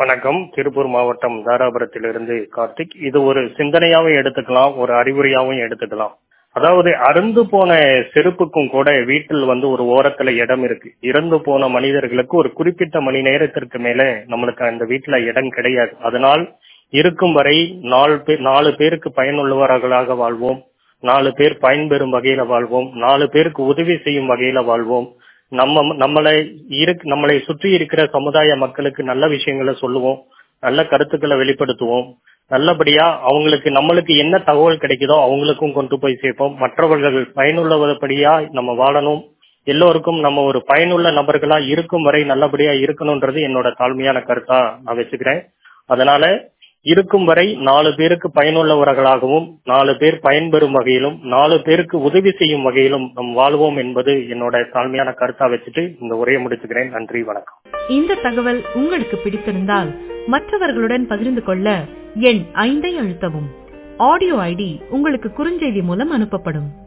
வணக்கம். திருப்பூர் மாவட்டம் தாராபுரத்திலிருந்து கார்த்திக். இது ஒரு சிந்தனையாவும் எடுத்துக்கலாம், ஒரு அறிவுரையாவும் எடுத்துக்கலாம். அதாவது அருந்து போன செருப்புக்கும் கூட வீட்டில் ஒரு ஓரத்துல இடம் இருக்கு. இறந்து போன மனிதர்களுக்கு ஒரு குறிப்பிட்ட மணி நேரத்திற்கு மேல நம்மளுக்கு அந்த வீட்டுல இடம் கிடையாது. அதனால் இருக்கும் வரை 4 பேருக்கு பயனுள்ளவர்களாக வாழ்வோம், 4 பேர் பயன்பெறும் வகையில வாழ்வோம், 4 பேருக்கு உதவி செய்யும் வகையில வாழ்வோம். நம்மளை சுற்றி இருக்கிற சமுதாய மக்களுக்கு நல்ல விஷயங்களை சொல்லுவோம், நல்ல கருத்துக்களை வெளிப்படுத்துவோம். நல்லபடியா நம்மளுக்கு என்ன தகவல் கிடைக்குதோ அவங்களுக்கும் கொண்டு போய் சேர்ப்போம். மற்றவர்கள் பயனுள்ளபடியா நம்ம வாழணும். எல்லோருக்கும் நம்ம ஒரு பயனுள்ள நபர்களா இருக்கும் வரை நல்லபடியா இருக்கணும்ன்றது என்னோட தாழ்மையான கருத்தா நான் வச்சுக்கிறேன். அதனால இருக்கும் வரை 4 பேருக்கு பயனுள்ளவர்களாகவும், 4 பேர் பயன்பெறும் வகையிலும், 4 பேருக்கு உதவி செய்யும் வகையிலும் நம் வாழ்வோம் என்பது என்னோட தாழ்மையான கருத்தா வச்சுட்டு இந்த உரையை முடிச்சுக்கிறேன். நன்றி, வணக்கம். இந்த தகவல் உங்களுக்கு பிடித்திருந்தால் மற்றவர்களுடன் பகிர்ந்து கொள்ள எண் 5 அழுத்தவும். ஆடியோ ஐடி உங்களுக்கு குறுஞ்செய்தி மூலம் அனுப்பப்படும்.